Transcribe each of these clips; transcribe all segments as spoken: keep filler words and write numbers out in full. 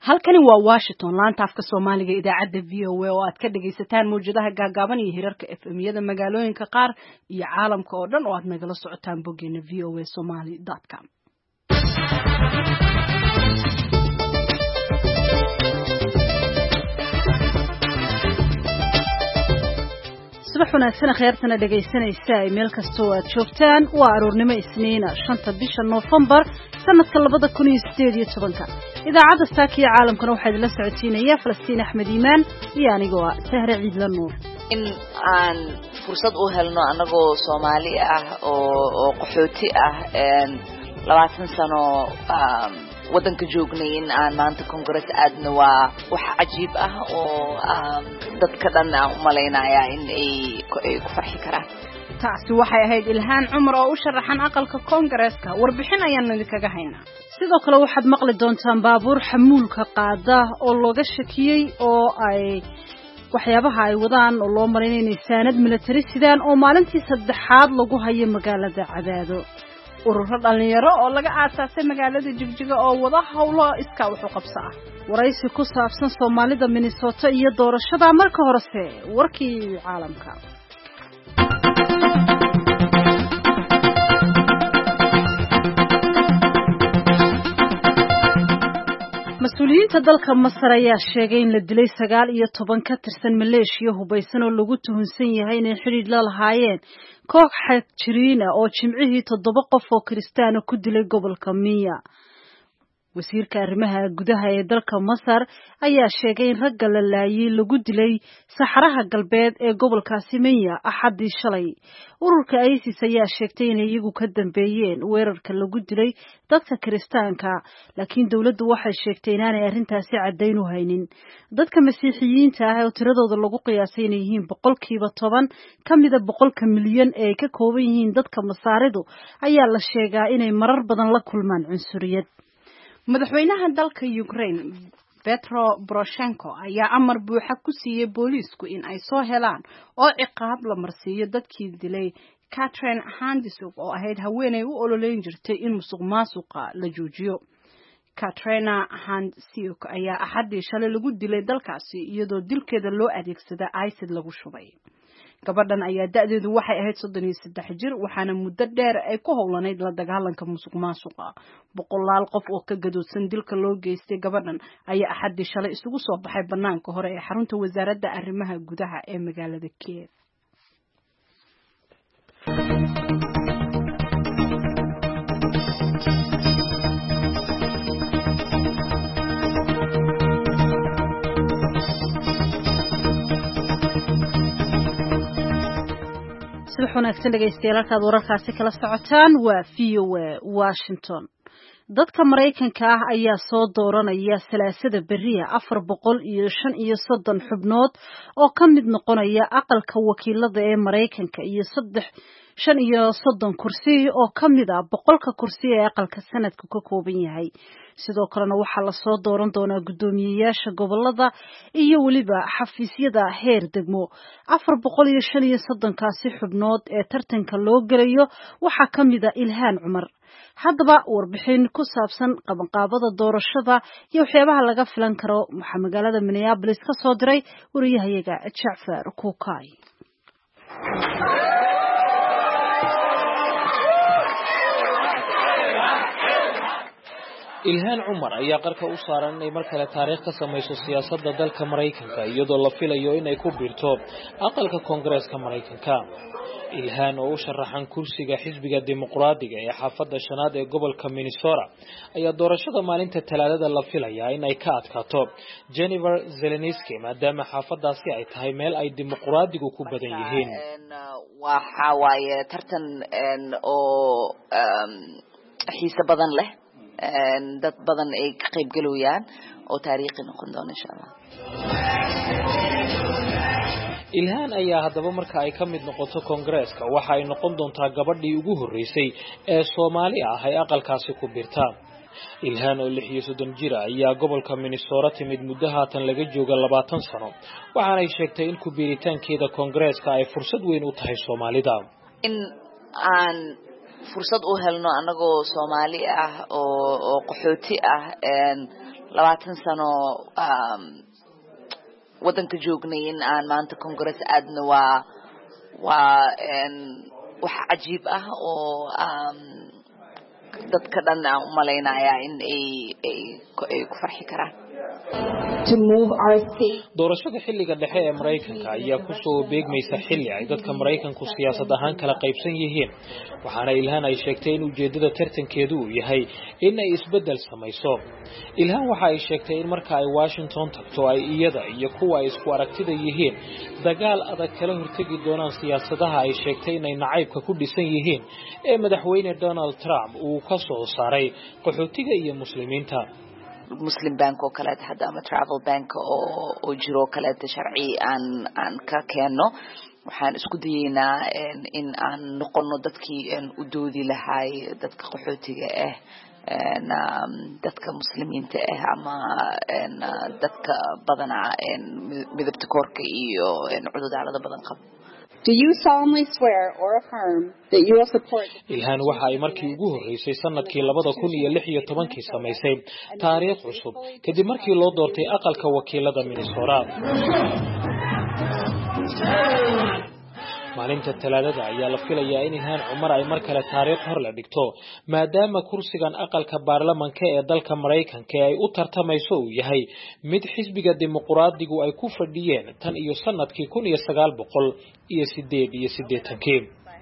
halkani waa Washington laanta afka Soomaaliga idaacada V O A oo aad ka dhageysataan mowjadaha gaagaaban iyo hirarka F M-yada magaalooyinka qaar iyo caalamka oo dhan oo aad nagala socotaan boggeena v o a somali dot com. subax wanaagsan khayrtana dhageysanaysa meel kasta oo aad joogtaan waa aroornimo isniina shanta bisha November sanadka labada kun iyo sideed iyo tobanka idaacada saakiya caalamkana waxaa idin la socodsiinaya Falastiin Axmed Iimaan iyo anigoo ah Sahra Ciidla Nuur in aan fursad u helno anagoo Soomaali ah oo oo qaxooti ah een labaatan sano wadanka joognay in aan maanta congress aadna waa wax cajiib ah oo dadka dhan u maleynaya in ay ku farxi karaan taasi waxay ahayd Ilhaan Cumar oo u sharaxan aqalka Congress-ka warbixin ayaan idinkaga haynaa sidoo kale waxaad maqli doontaan baabuur xamuulka qaada oo looga shakiyay oo ay waxyaabaha ay wadaan oo loo mareynay inay saanad military sidaan oo maalintii saddexaad lagu hayo magaalada Cadaado ururo dhalinyaro oo laga aasaasay magaalada Jigjiga oo wada hawlo iska wuxuu qabsaa waraysi ku saabsan Soomaalida Minnesota iyo doorashada marka horese warkii caalamka mas'uuliyiinta dalka Masar ayaa sheegay in la dilay sagaal iyo toban ka tirsan maleeshiya hubaysan oo lagu tuhunsan yahay inay xiriir la lahaayeen koox xag jiriin ah oo jimcihii toddoba qof oo Kiristaan ku dilay gobolka Miya wasiirka arrimaha gudaha ee dalka Masar ayaa sheegay in ragga la laayay lagu dilay saxaraha galbeed ee gobolkaasi Miya axadii shalay ururka ISIS ayaa sheegtay in iyagu ka dambeeyeen weerarka lagu dilay dadka Kiristaanka laakiin dawladdu waxay sheegtay inaanay arrintaasi cadeyn u haynin dadka Masiixiyiinta ah oo tiradooda lagu qiyaasay inay yihiin boqolkiiba toban kamida boqolka milyan ee ka kooban yihiin dadka Masaaridu ayaa la sheegaa inay marar badan la kulmaan cunsuriyad madaxweynaha dalka Ukraine Petro Poroshenko ayaa amar buuxa ku siiyay booliisku in ay soo helaan oo ciqaab la marsiiyo dadkii dilay Catherine Handisuk oo ahayd haweeney u ololeyn jirtay in musuqmaasuqa la joojiyo Catherine Handisuk ayaa axadii shalay lagu dilay dalkaasi iyadoo dilkeeda loo adeegsaday acid lagu shubay gabadhan ayaa da'deedu waxay ahayd soddon iyo saddex jir waxaana muddo dheer ay ku howlaneyd la dagaalanka musuqmaasuqa boqolaal qof oo ka gadoodsan dilka loo geystay gabadhan ayaa axadii shalay isugu soo baxay banaanka hore ee xarunta wasaaradda arrimaha gudaha ee magaalada Kiev subax wanaagsan dhageystayaal halkaad wararkaasi kala socotaan waa V O A Washington dadka Mareykanka ah ayaa soo dooranaya salaasada beriya afar boqol iyo shan iyo soddon xubnood oo ka mid noqonaya aqalka wakiilada ee Mareykanka iyo saddex shan iyo soddon kursi oo ka mid ah boqolka kursi ee aqalka sanadku ka kooban yahay sidoo kalena waxaa la soo dooran doonaa guddoomiyeyaasha gobolada iyo waliba xafiisyada heer degmo afar boqol iyo shan iyo soddon kaasi xubnood ee tartanka loo galayo waxaa ka mid ah Ilhaan Cumar haddaba warbixin ku saabsan qabanqaabada doorashada iyo waxyaabaha laga filan karo waxaa magaalada Minneapolis ka soo diray wariyahayaga Jacfar Kuukay Ilhaan Cumar ayaa qarka u saaran inay mar kale taariikh ka samayso siyaasadda dalka Mareykanka iyadoo la filayo inay ku biirto aqalka Congress-ka Mareykanka Ilhaan oo u sharaxan kursiga xisbiga dimuqraadiga ee xaafadda shanaad ee gobolka Minnesota ayaa doorashada maalinta Talaadada la filayaa in ay ka adkaato Jennifer Zelensky maadaama xaafadaasi ay tahay meel ay dimuqraadigu ku badan yihiin waxa waaye tartan oo xiiso badan leh dad badan ay ka qayb galayaan oo taariikhi noqon doona insha Allah Ilhaan ayaa haddaba marka ay ka mid noqoto Congress-ka waxa ay noqon doontaa gabadhii ugu horeysay ee Soomaali ah ay aqalkaasi ku biirta Ilhaan oo lix iyo soddon jir ah ayaa gobolka Minnesota timid muddo haatan laga jooga labaatan sano waxaana ay sheegtay in ku biiritaankeeda Congress-ka ay fursad weyn u tahay Soomaalida in aan fursad u helno anagoo Soomaali ah oo oo qaxooti ah een labaatan sano waddanka joognay in aan maanta congress aadna waa waa wax cajiib ah oo dadka dhan aan u malaynayaa in ay ay ku farxi karaan. doorashada xilliga dhexe ee Mareykanka ayaa ku soo beegmaysa xilli ay dadka Mareykanku siyaasad ahaan kala qaybsan yihiin waxaana Ilhaan ay sheegtay in ujeedada tartankeedu uu yahay in ay isbedel samayso. Ilhaan waxa ay sheegtay in marka ay Washington tagto ay iyada iyo kuwa ay isku aragtida yihiin dagaal adag kala hortagi doonaan siyaasadaha ay sheegtay inay nacaybka ku dhisan yihiin ee madaxweyne Donald Trump uu ka soo saaray qaxootiga iyo muslimiinta. Muslim bank oo kale hadda ama travel bank oo oo jiro kale sharci aan aan ka keeno waxaan isku dayeynaa in aan noqono dadkii u doodi lahay dadka qaxootiga ah dadka muslimiinta ah ama dadka badana midabta koorka iyo cudurada badan qaba. Do you solemnly swear or affirm that you will support? Ilhaan waxa ay markii ugu horeysay sanadkii labada kun iyo lix iyo tobankii samaysay taariikh cusub kadib markii loo doortay aqalka wakiilada Minnesota. maalinta talaadada ayaa la filayaa in Ilhaan Cumar ay mar kale taariikh hor la dhigto maadaama kursigan aqalka baarlamaanka ee dalka Mareykanka ay u tartamayso uu yahay mid xisbiga dimuqraadigu ay ku fadhiyeen tan iyo sanadkii kun iyo sagaal boqol iyo sideed iyo siddeetankii.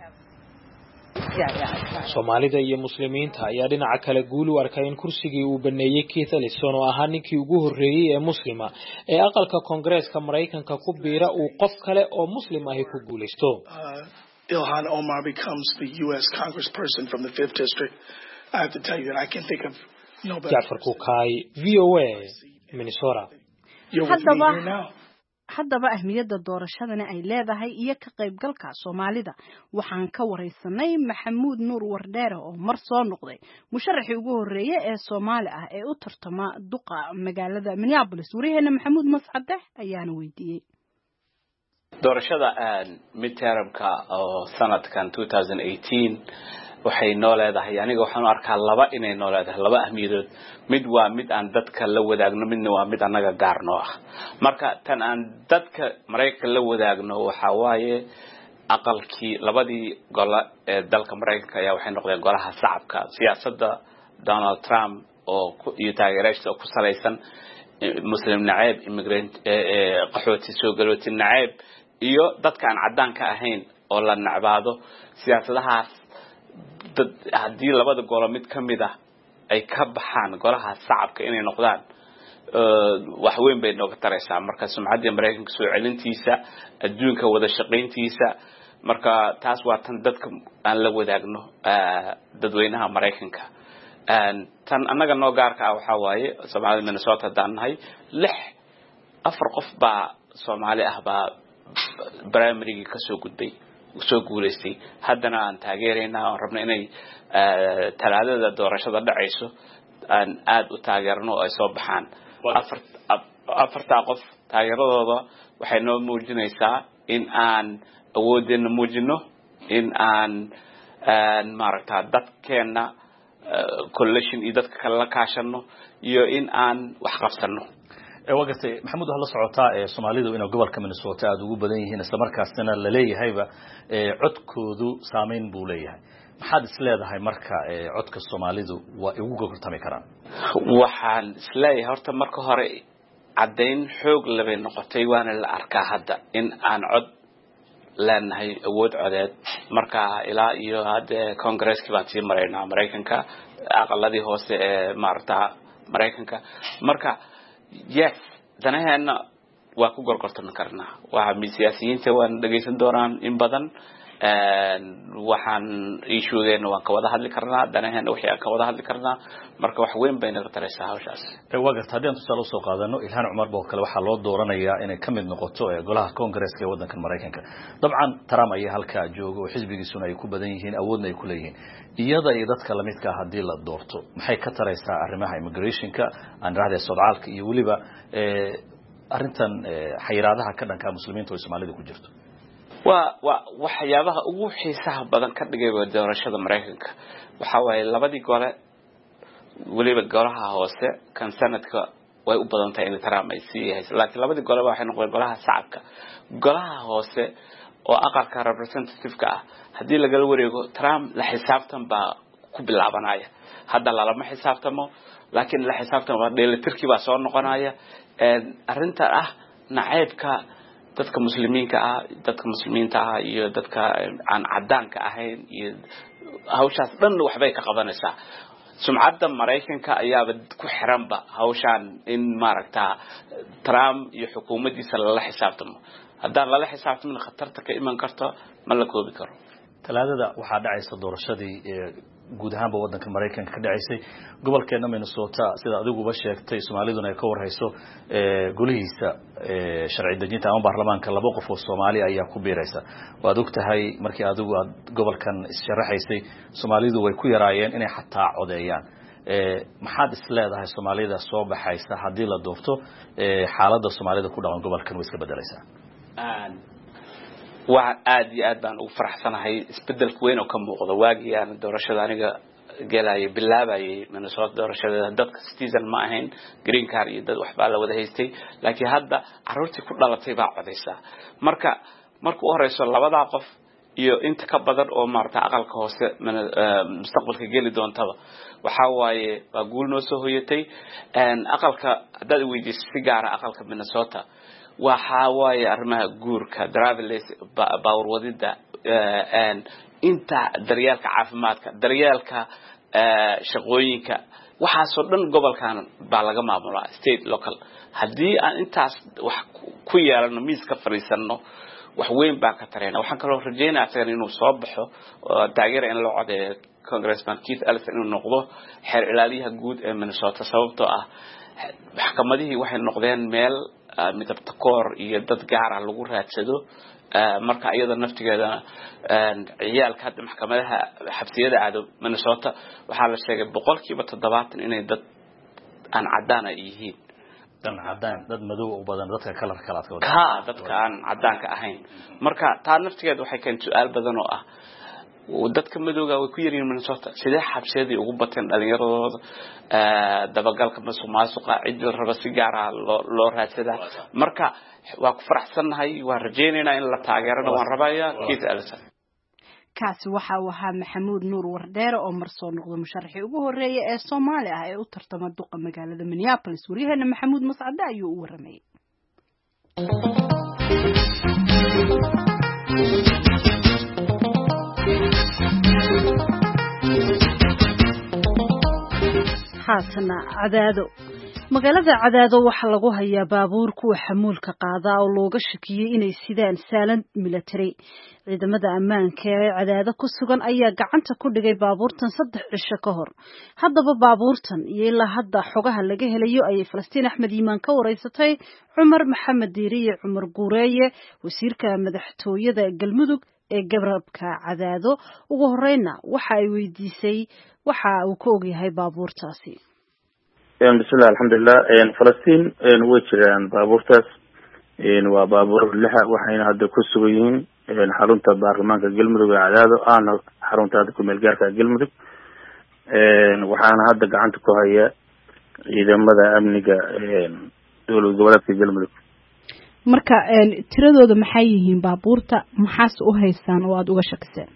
Soomaalida iyo muslimiinta ayaa dhinaca kale guul u arkay in kursigii uu baneeyay Keith Ellison oo ahaa ninkii ugu horeeyay ee muslima ee aqalka Koongareeska Mareykanka ku biira uu qof kale oo muslim ah ku guuleysto. Ilhan Omar becomes the U S congressperson from the fifth district. I have to tell you that I can think of no better. Jafar Kukai, V O A, Minnesota. You're with me here now. haddaba ahmiyadda doorashadani ay leedahay iyo ka qaybgalka Soomaalida waxaan ka wareysanay Maxamuud Nuur Wardheere oo mar soo noqday musharaxii ugu horeeyay ee Soomaali ah ee u tartama duqa magaalada Minneapolis. Wariyaheena Maxamuud Mascade ayaana weydiiyay doorashada midtermka oo sanadkan two thousand eighteen waxay noo leedahay aniga waxaan u arkaa laba inay noo leedahay laba ahmiyadood mid waa mid aan dadka la wadaagno midna waa mid anaga gaarno ah marka tan aan dadka Mareykanka la wadaagno waxa waaye aqalkii labadii gol ee dalka Mareykanka ayaa waxay noqdeen golaha shacabka siyaasadda Donald Trump oo iyo taageerayaasha ku saleysan muslim nacayb immigrant ee qaxooti soo galooti nacayb iyo dadka aan cadaan ka ahayn oo la nacbaado siyaasadahaas haddii labada golo mid kamid ah ay ka baxaan golaha shacabka inay noqdaan wax weyn bay nooga taraysaa marka sumcadda Mareykanka soo celintiisa adduunka wada shaqeyntiisa marka taas waa tan dadka aan la wadaagno dadweynaha Mareykanka tan anaga noo gaarka ah waxa waaye Soomaalida Minnesota daanahay lix afar qof baa Soomaali ah baa primary ka soo gudbay soo guuleystay haddana aan taageerayna oo rabna inay talaadada doorashada dhacayso aan aad u taageerno ay soo baxaan afar afarta qof taageeradooda waxay noo muujinaysaa in aan awoodina muujino in aan maaragtaa dadkeena coalition iyo dadka kale la kaashano iyo in aan wax qabsano waqti maxamuud waxa la socotaa ee Soomaalidu inay gobolka Minnesota aad ugu badan yihiin isla markaasna la leeyahayba ee codkoodu saameyn buu leeyahay maxaad isleedahay marka ee codka Soomaalidu waa ugu gortami karaan waxaan isleeyahay horta marka hore cadeyn xoog labay noqotay waana la arkaa hadda in aan cod leenahay awood codeed marka ilaa iyo hadda Congress-ka baa tii mareynaa Mareykanka aqaladii hoose ee maarta Mareykanka marka yes danaheena waa ku gorgortan karnaa waxa siyaasiyiinta waan dhageysan doonaan in badan waxaan issue-geena waan ka wada hadli karnaa danaheena wixii ka wada hadli karnaa marka wax weyn bay naga taraysaa hawshaas ee waqti hadii aan tusaale soo qaadano Ilhaan Cumar boo kale waxa loo dooranayaa inay ka mid noqoto ee golaha Congress-ka ee wadanka Mareykanka dabcan Trump ayaa halka joogo oo xisbigiisuna ay ku badan yihiin awoodna ay ku leeyihiin iyada iyo dadka la midka hadii la doorto maxay ka taraysaa arrimaha immigration-ka aan raadaya socdaalka iyo waliba ee arintan xayiraadaha ka dhanka muslimiinta oo Soomaalida ku jirto waa waa waxyaabaha ugu xiisaha badan ka dhigay doorashada Mareykanka waxa waaye labadii gole waliba golaha hoose kan sanadka way u badan tahay in Trump ay sii hayso laakiin labadii gole waxay noqdeen golaha shacabka golaha hoose oo aqalka representative-ka ah hadii laga wareego Trump la xisaabtan baa ku bilaabanaya hadda lama xisaabtamo laakiin la xisaabtan waa dheelitirkii baa soo noqonaya ee arinta ah naceebka dadka muslimiinka ah dadka muslimiinta ah iyo dadka aan cadaanka ahayn iyo hawshaas dhan waxbay ka qabanaysaa sumcadda Mareykanka ayaa ku xiranba hawshan in maaragta Trump iyo xukuumaddiisa la xisaabtamo haddaan la xisaabtamin khatarta ka iman karto ma la koobi karo talaadada waxaa dhacaysa doorashadii guud ahaanba wadanka Mareykanka ka dhacaysay gobolkeena Minnesota sida adiguba sheegtay Soomaaliduna ay ka warhayso golihiisa sharci dejinta ama baarlamaanka laba qof oo Soomaali ayaa ku biiraysa waad ogtahay markii adigu aad gobolkan sharaxaysay Soomaalidu way ku yaraayeen inay xataa codeeyaan maxaad isleedahay Soomaalida soo baxaysa hadii la doofto xaaladda Soomaalida ku dhaqan gobolkan way iska bedelaysaa waa aad iyo aad baan ugu faraxsanahay isbedelka weyn oo ka muuqda waagii aan doorashada aniga galay bilaabayay Minnesota doorashada dadka citizen ma ahayn green card iyo dad waxba la wada haystay laakiin hadda caruurtii ku dhalatay baa codaysa marka markuu horeyso labada qof iyo inta ka badan oo maarta aqalka hoose mustaqbalka gali doontaba waxa waaye waa guul noo soo hoyatay aan aqalka dad weydiisay si gaar ah aqalka Minnesota waxa waaye arrimaha guurka driverless power wadida aan inta daryeelka caafimaadka daryeelka shaqooyinka waxa soo dhan gobolkan baa laga maamulaa state local hadii aan intaas wax ku yeelano miiska fariisano wax weyn baa ka tareena waxaan kaloo rajaynayaa inuu soo baxo taageer in loo codeeyo Congressman Keith Ellison inuu noqdo xeer ilaaliyaha guud ee Minnesota sababtoo ah maxkamadihii waxay noqdeen meel midabta koor iyo dad gaar ah lagu raadsado marka iyada naftigeeda ciyaalka hadda maxkamadaha xabsiyada aado Minnesota waxaa la sheegay boqolkiiba toddobaatan inay dad aan cadaan yihiin dan cadaan dad madow u badan dadka kalar kala ka dadka aan cadaanka ahayn marka taa naftigeeda waxay keentay su'aal badan oo ah dadka madowga way ku yareen Minnesota sidee xabsiyadii ugu bateen dhalinyaradooda dabagalka masuqmaasuqa cid raba si gaar ah loo raadsada marka waa ku faraxsanahay waa rajaynaynaa in la taageerana waan rabayaa Keith Ellison kaasi waxa uu ahaa Maxamuud Nuur Wardheere oo marsoo noqday musharrixii ugu horeeyay ee Soomaali ah ee u tartama duqa magaalada Minneapolis wariyaheena Maxamuud Mascade ayuu u waramay haatana Cadaado magaalada Cadaado waxa lagu hayaa baabuur kuwa xamuulka qaada oo looga shakiyay inay sidaan saalan military ciidamada ammaanka ee Cadaado ku sugan ayaa gacanta ku dhigay baabuurtan saddex cisho ka hor haddaba baabuurtan iyo ilaa hadda xogaha laga helayo ay Falastiin Axmed Iimaan ka wareysatay Cumar Maxamed Diiriye Cumar Guureeye wasiirka madaxtooyada Galmudug ee gobolka Cadaado ugu horeyna waxa ay weydiisay waxa uu ka ogyahay baabuurtaasi een bismillaah alxamdulillah een Falastiin een way jiraan baabuurtaas een waa baabuur lixa waxayna hadda ku sugan yihiin een xarunta baarlamaanka Galmudug ee Cadaado aan xarunta ku meel gaarka Galmudug een waxaana hadda gacanta ku haya ciidamada amniga een dowladda gobolka Galmudug marka een tiradooda maxay yihiin baabuurta maxaas u haystaan oo aad uga shakiseen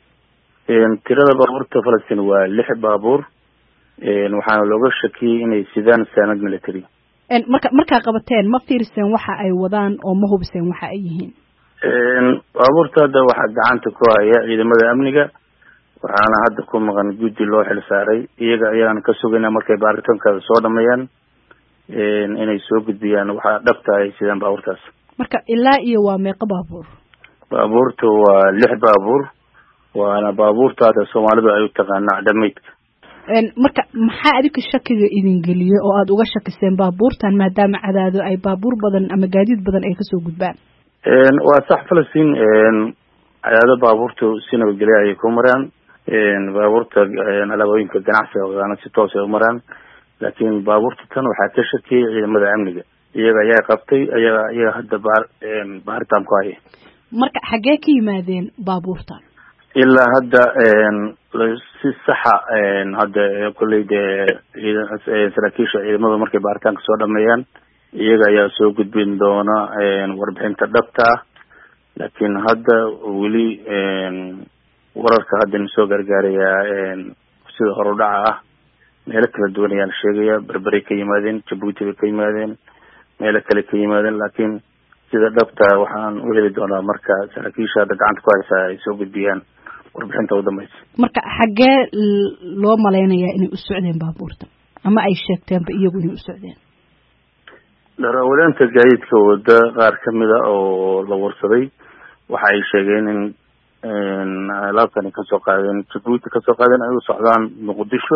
een tirada baabuurta Falastiin waa lix baabuur een waxaana looga shakiyay inay sidaan saanad military een marka marka qabateen ma fiirsan waxa ay wadaan oo ma hubiseen waxa ay yihiin een baabuurta hadda waxa gacanta ku haya ciidamada amniga waxaana hadda ku maqan guddi loo xil saaray iyaga ayaan ka sugaynaa markay baaritaanka soo dhameeyaan een inay soo gudbiyaan waxa dhabta ay sidaan baabuurtaas marka ilaa iyo waa meeqa baabuur baabuurta waa lix baabuur waana baabuurta hadda Soomaalidu ay u taqaanaa dhamaydka een marka maxaa adika shakiga idin geliyay oo aad uga shakiseen baabuurtan maadaama Cadaado ay baabuur badan ama gaadiid badan ay ka soo gudbaan een waa sax Falastiin een Cadaado baabuurtu sinaba galay ay ku maraan een baabuurta een alaabooyinka ganacsiga oo si toos ah u maraan laakiin baabuurta tan waxa ka shakiyay ciidamada amniga iyaga ayaa qabtay ayaa ayaa hadda baar een baaritaan ku hayay marka xagee ka yimaadeen baabuurtan ilaa hadda si saxa hadda kolley dee saraakiisha ciidamada markay baaritaanka soo dhameeyaan iyaga ayaa soo gudbin doona warbixinta dhabta ah laakiin hadda weli wararka hadda soo gargaarayaa sida horudhaca ah meelo kala duwan ayaan sheegaya berberay ka yimaadeen Djibouti bay ka yimaadeen meelo kale ka yimaadeen laakiin sida dhabta waxaan u heli doonaa marka saraakiisha hadda gacanta ku haysa ay soo gudbiyaan warbixinta u dambaysa. Marka xagee loo maleynayaa inay u socdeen baabuurta ama ay sheegteenba iyagu inay u socdeen? darawaliinta gaadiidka wada qaar kamid ah oo la warsaday waxa ay sheegeen in alaabtani ka soo qaadeen Djibouti ka soo qaadeen ay u socdaan Muqdisho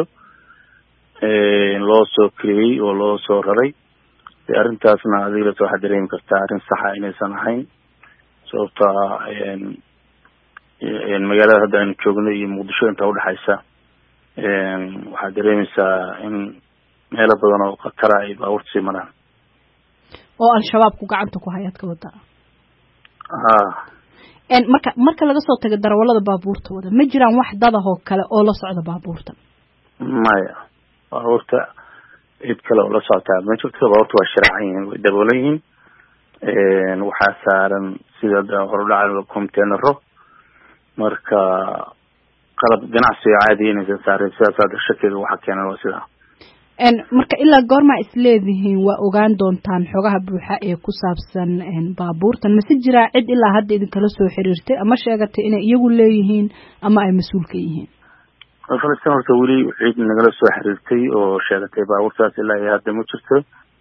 loo soo kiriyay oo loo soo raray arrintaasna adiga soo xadireyn kartaa arrin sax ah inaysan ahayn sababtoo ah magaalada hadda aan joogno iyo Muqdisho inta u dhaxaysa waxaa dareemaysaa in meelo badan oo khatar ay baabuurta sii maraan oo al-shabaab ku gacanta ku hayad ka wada ah en marka marka laga soo tago darawalada baabuurta wada ma jiraan wax dad ah oo kale oo la socda baabuurta maya baabuurta cid kale oo la socota ma jirto baabuurta waa sharciyan way daboolan yihiin waxaa saaran sida horudhaca containero marka qalab ganacsi caadi inaysan saarin sidaas hadda shakiga waxa keenay waa sidaa en marka ilaa goorma isleedihiin waa ogaan doontaan xogaha buuxa ee ku saabsan baabuurtan mase jiraa cid ilaa hadda idinkala soo xiriirtay ama sheegatay inay iyagu leeyihiin ama ay mas-uul ka yihiin? Falastiin horta weli cid nagala soo xiriirtay oo sheegatay baabuurtaas ilaa iyo hadda ma jirto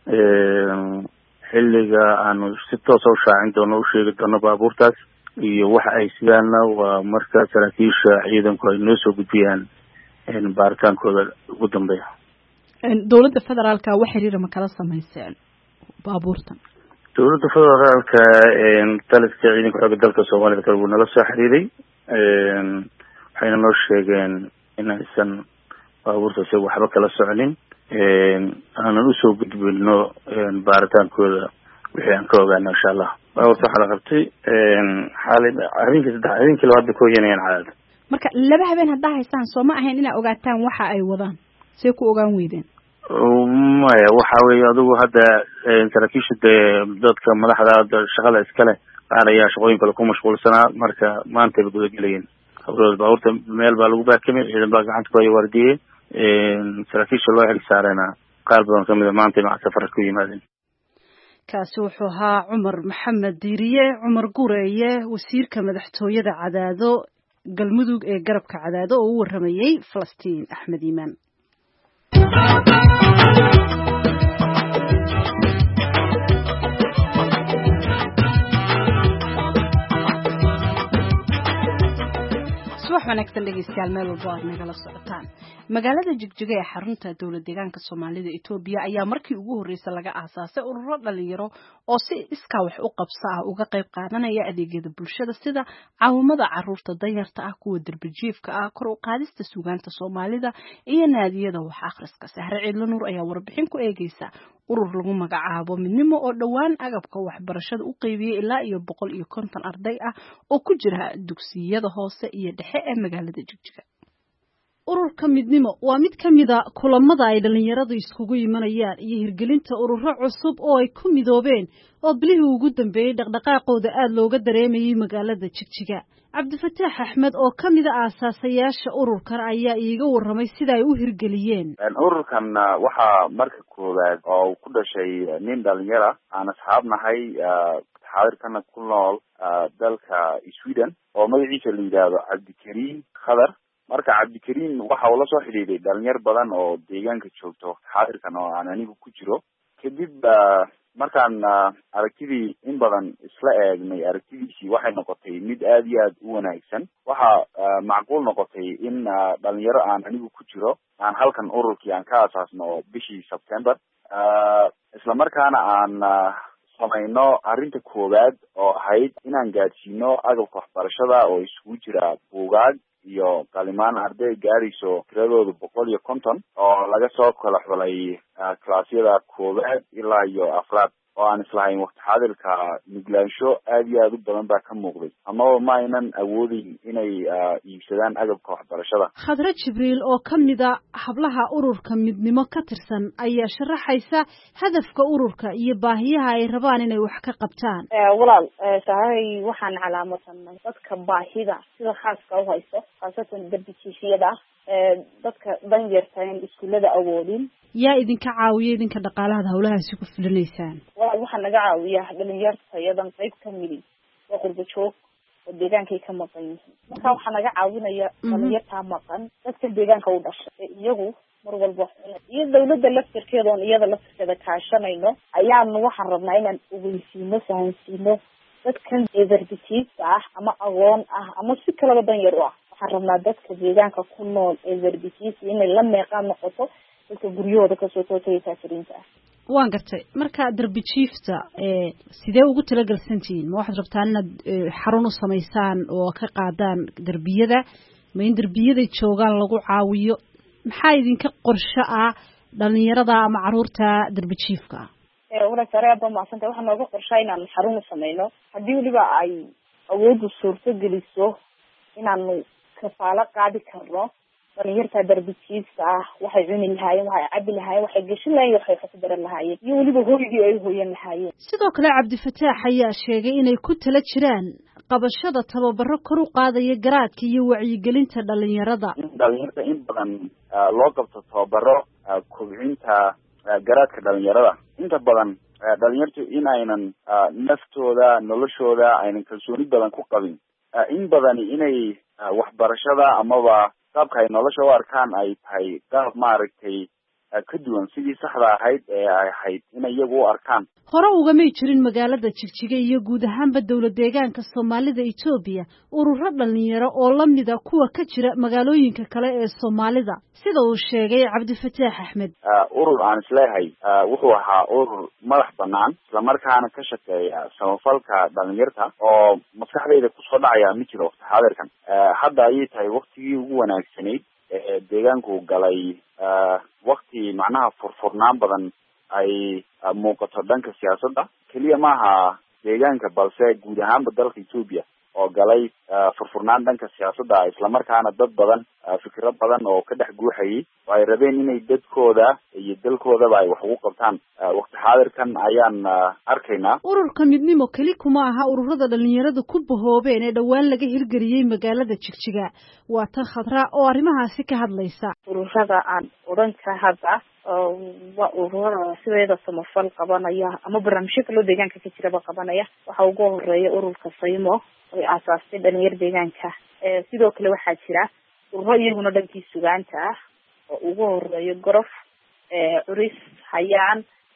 xilliga aanu si toos u shaacin doono u sheegi doono baabuurtaas iyo waxa ay sidaana waa marka saraakiisha ciidanku ay noo soo gudbiyaan baaritaankooda ugu dambeeya. dowladda federaalka wax xiriir ma kala sameyseen baabuurtan? dowladda federaalka taliska ciidanka xoogga dalka Soomaaliya kale wuu nala soo xiriiray waxayna noo sheegeen in aysan baabuurtaasi waxba kala soconin aanan u soo gudbino baaritaankooda wixii aan ka ogaano insha Allah. baabuurta waxaa la qabtay xaalad habeenkii saddex habeenkii labaad bay ku yeelanayaan xaalad. marka laba habeen haddaa haysaan soo ma ahayn inaa ogaataan waxa ay wadaan see ku ogaan weydeen? maya waxa weeye adigu hadda saraakiisha dee dadka madaxda shaqada iskale qaar ayaa shaqooyin kale ku mashquulsanaa marka maanta bay gudagelayeen hawlahooda baabuurta meel baa lagu baakamay ciidan baa gacanta ku haya waardiyey saraakiisha loo xil saarayna qaar badan kamid a maanta maca safar ku yimaadeen. kaasi wuxuu ahaa Cumar Maxamed Diiriye Cumar Gureeye wasiirka madaxtooyada Cadaado galmudug ee garabka Cadaado oo u waramayay Falastiin Axmed Iimaan. subax wanaagsan dhegeystayaal meel walba aad nagala socotaan. magaalada Jigjiga ee xarunta dowlad deegaanka Soomaalida Itoobiya ayaa markii ugu horeysay laga aasaasay ururo dhalinyaro oo si iska wax u qabso ah uga qayb qaadanaya adeegyada bulshada sida caawimada caruurta danyarta ah kuwa darbijiifka ah kor u qaadista suugaanta Soomaalida iyo naadiyada wax akhriska. Sahre Ciidlo Nuur ayaa warbixin ku eegaysa urur lagu magacaabo Midnimo oo dhawaan agabka waxbarashada u qaybiyay ilaa iyo boqol iyo konton arday ah oo ku jira dugsiyada hoose iyo dhexe ee magaalada Jigjiga. ururka Midnimo waa mid kamida kulamada ay dhalinyaradu iskugu yimanayaan iyo hirgelinta ururo cusub oo ay ku midoobeen oo bilihii ugu dambeeyay dhaqdhaqaaqooda aad looga dareemayay magaalada Jigjiga. Cabdifataax Axmed oo kamida aasaasayasha ururkan ayaa iiga waramay sida ay u hirgeliyeen. ururkan waxa marka koowaad oo ku dhashay nin dhalinyaro aan asxaab nahay xaadirkana ku nool dalka Sweden oo magaciisa la yiraahdo Cabdikariim Khadar. marka Cabdikariim waxa uu la soo xiriiray dhalinyar badan oo deegaanka joogto xaadirkan oo aan anigu ku jiro kadib markaan aragtidii in badan isla eegnay aragtidiisii waxay noqotay mid aad iyo aad u wanaagsan waxa macquul noqotay in dhalinyaro aan anigu ku jiro aan halkan ururkii aan ka asaasno bishii September isla markaana aan samayno arrinta koowaad oo ahayd inaan gaadsiino agabka waxbarashada oo isugu jira buugaag iyo qalimaan arday gaarayso tiradooda boqol iyo konton oo laga soo kala xulay klaasyada koowaad ilaa iyo afraad oo aan islahayn waqti xaadirka nuglaansho aad iyo aad u badan baa ka muuqday amaba ma aynan awoodin inay iibsadaan agabka waxbarashada. Khadra Jibriil oo kamida hablaha ururka midnimo ka tirsan ayaa sharaxaysa hadafka ururka iyo baahiyaha ay rabaan inay wax ka qabtaan. walaal sahay waxaan calaamadsanay dadka baahida sida khaaska u haysto khaasatan darbijishiyada dadka danyarta in iskuulada awoodin. yaa idinka caawiya idinka dhaqaalaha hawlahaasi ku fulinaysaan? walaal waxaa naga caawiya dhalinyarta iyadan qayb ka mid ah qurbo joog oo deegaanka ka maqan yihiin. marka waxaa naga caawinaya dhalinyarta maqan dadka deegaanka u dhashay iyagu mar walba iyo dawladda laftirkeeda oo iyada laftirkeeda kaashanayno ayaanu waxaan rabnaa inaan ogeysiino fahansiino dadkan eedarbijiista ah ama aqoon ah ama si kalaba danyar u ah. waxaan rabnaa dadka deegaanka ku nool eedarbijiista inay la meeqaan noqoto dadka guryahooda kasoo tootaya taasiriinta ah. waan gartay marka darbijiifta ee sidee ugu talagalsantihiin? ma waxaad rabtaan inaad xarun u samaysaan oo ka qaadaan darbiyada ma in darbiyada joogaan lagu caawiyo? maxaa idinka qorshe ah dhalinyarada ama caruurta darbijiifka ah? ee wala sareeba maasanta waxa nooga qorshay inaan xarun u sameeyno hadii waliba ay awood u suurto geliso inaan kafaalo qaadi karno dhalinyarta darbijiifka ah waxay cuni lahaayeen waxay cabi lahaayeen waxay gashin lahaayeen waxay xus baran lahaayeen iyo waliba hooyadii ay hooyan lahaayeen. sidoo kale Cabdifataax ayaa sheegay inay ku tala jiraan qabashada tababaro kor u qaadaya garaadka iyo wacyigelinta dhalinyarada. dhalinyarada in badan loo qabto tababaro kobcinta garaadka dhalinyarada. inta badan dhalinyartu in aynan naftooda noloshooda aynan kalsooni badan ku qabin in badan inay waxbarashada amaba qaabka ay nolosha u arkaan ay tahay qaab maaragtay ka duwan sidii saxda ahayd ee ay ahayd in iyagu u arkaan. hore ugamay jirin magaalada Jigjiga iyo guud ahaanba dawlad deegaanka Soomaalida Itoobiya ururo dhalinyaro oo lamida kuwa ka jira magaalooyinka kale ee Soomaalida sida uu sheegay Cabdifataax Axmed. urur aan isleeyahay wuxuu ahaa urur madax banaan isla markaana ka shaqeeya samafalka dhalinyarta oo maskaxdayda ku soo dhacaya ma jiro waqti xaadirkan. hadda ayay tahay waqtigii ugu wanaagsanayd ee deegaanku galay waqti macnaha furfurnaan badan ay muuqato dhanka siyaasadda keliya maaha deegaanka balse guud ahaanba dalka Itoobiya oo galay furfurnaan dhanka siyaasadda isla markaana dad badan fikrad badan oo ka dhex guuxayay oo ay rabeen inay dadkooda iyo dalkoodaba ay wax ugu qabtaan. waqti xaadirkan ayaan arkaynaa ururka midnimo keli kuma aha ururada dhalinyarada ku bahoobeen ee dhawaan laga hirgeliyay magaalada Jigjiga. waa tan Khadra oo arrimahaasi ka hadlaysa. ururada aan oran ka hadda waa ururada sideeda samafal qabanaya ama barnaamijyo kale deegaanka ka jira qabanaya. waxa ugu horeeya ururka Saymo oo aasaasay dhalinyar deegaanka. sidoo kale waxaa jira ururo iyaguna dhankii sugaanta ah oo ugu horeeya Gorof Uris Hayaan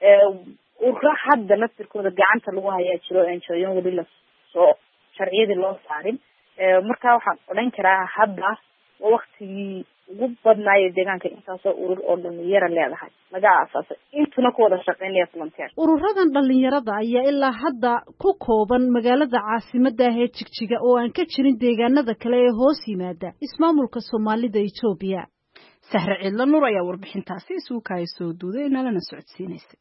ururo hadda laftirkooda gacanta lagu hayaa jiro enjoyon wali la soo sharciyadii loo saarin. marka waxaan odhan karaa hadda waqtigii ugu badnaayay deegaanka intaasoo urur oo dhalinyaro leedahay laga aasaasay intuna ku wada shaqeynaya volunteer. ururadan dhalinyarada ayaa ilaa hadda ku kooban magaalada caasimadda ah ee Jigjiga oo aan ka jirin deegaanada kale ee hoos yimaada ismaamulka Soomaalida Itoobiya. Sahra Cidla Nuur ayaa warbixintaasi isugu kaayso duuday nalana socodsiinaysay.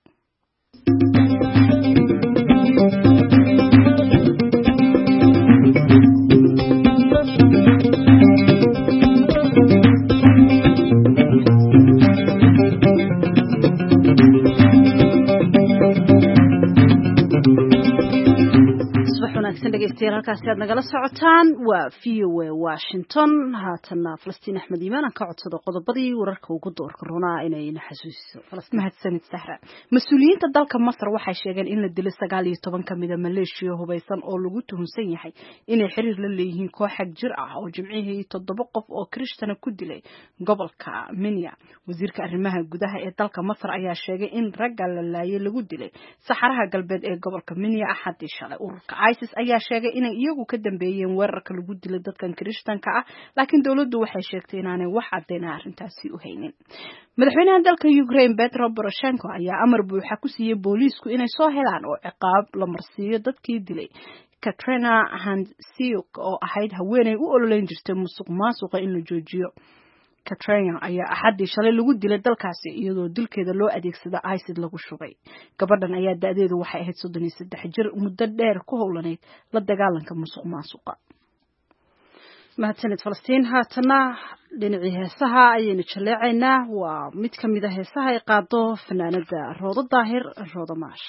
dhegeystayaal halkaasi aad nagala socotaan waa V O A Washington. haatana Falastiin Axmed Iimaan ka codsado qodobadii wararka ugu doorka runaa inay na xasuusiso. Falastiin mahadsanid Sahra. Mas'uuliyiinta dalka Masar waxay sheegeen in la dilay sagaal iyo toban kamid ah maleeshiyo hubeysan oo lagu tuhunsan yahay inay xiriir la leeyihiin koox xag jir ah oo jimcihii toddoba qof oo Kirishtan ku dilay gobolka Minya. wasiirka arrimaha gudaha ee dalka Masar ayaa sheegay in ragga la laayay lagu dilay saxaraha galbeed ee gobolka Minya axadii shalay. ururka ISIS ayaa sheegay inay iyagu ka dambeeyeen weerarka lagu dilay dadkan Kirishtanka ah laakiin dawladdu waxay sheegtay inaanay wax cadeyn arrintaasi u haynin. madaxweynaha dalka Ukraine Petro Poroshenko ayaa amar buuxa ku siiyay booliisku inay soo helaan oo ciqaab la marsiiyo dadkii dilay Katrina Handzyuk oo ahayd haweeney u ololeyn jirtay musuqmaasuqa in la joojiyo. Katrina ayaa axadii shalay lagu dilay dalkaasi iyadoo dilkeeda loo adeegsada acid lagu shubay. Gabadhan ayaa da'deedu waxay ahayd soddon iyo saddex jir muddo dheer ku howlaneyd la dagaalanka musuqmaasuqa. mahadsanid Falastiin. haatana dhinacii heesaha ayaynu jaleecaynaa. waa mid ka mid ah heesaha ay qaado fanaanada Roodo Daahir Roodo Maash.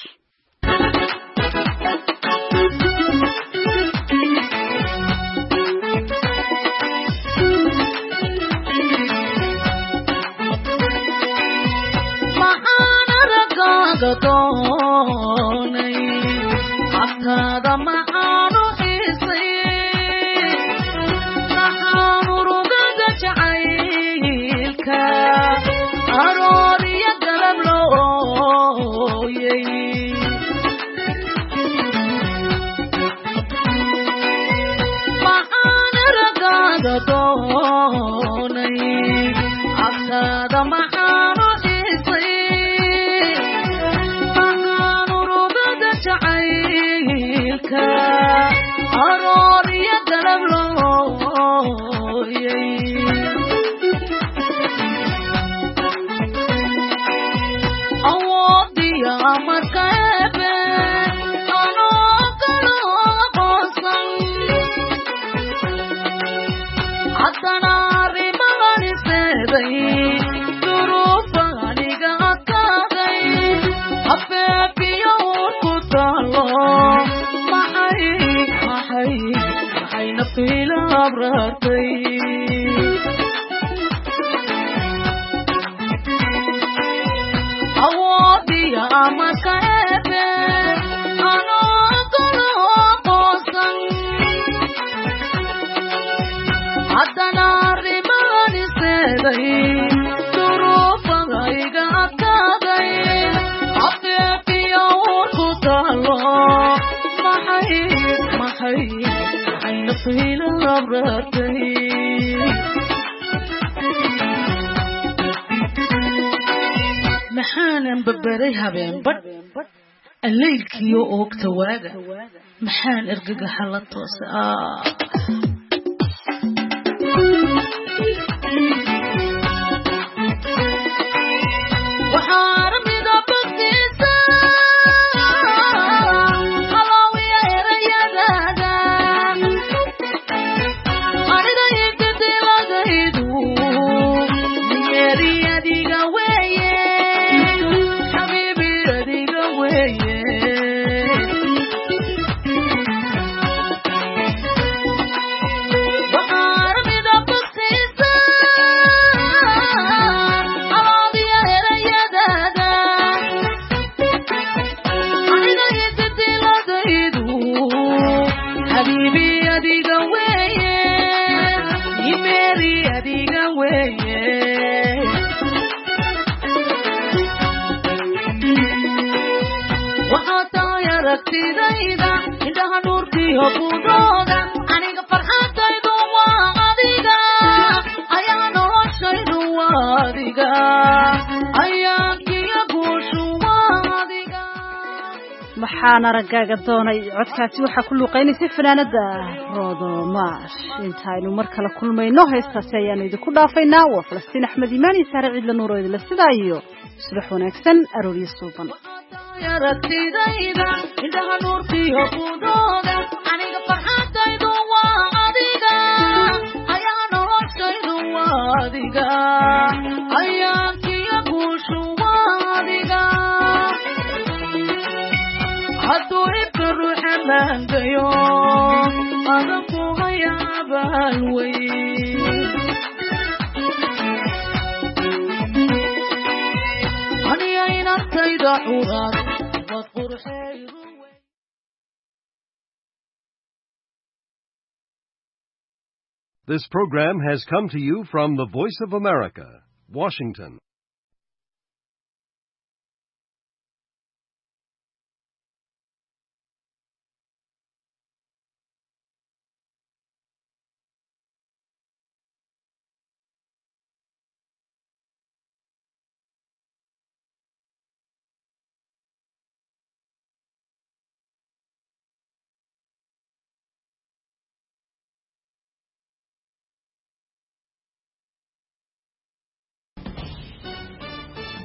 maxaan babaray habeen bad alleelkiyo oogta waaga maxaan ergagaxa la toos ah maxaan aragaaga doonay codkaasi waxa ku luuqeynaysa fanaanada Roodo Maash. intaynu mar kale kulmayno heestaasi ayaanu idinku dhaafaynaa. waa Falastiin Axmed Iimaan iyo Saare Ciidla Nuur oo idin sidaa iyo subax wanaagsan arooriyo suuban. mangayo adaku hayabal way ani ayna tayda urar bad qurxay. This program has come to you from the Voice of America, Washington.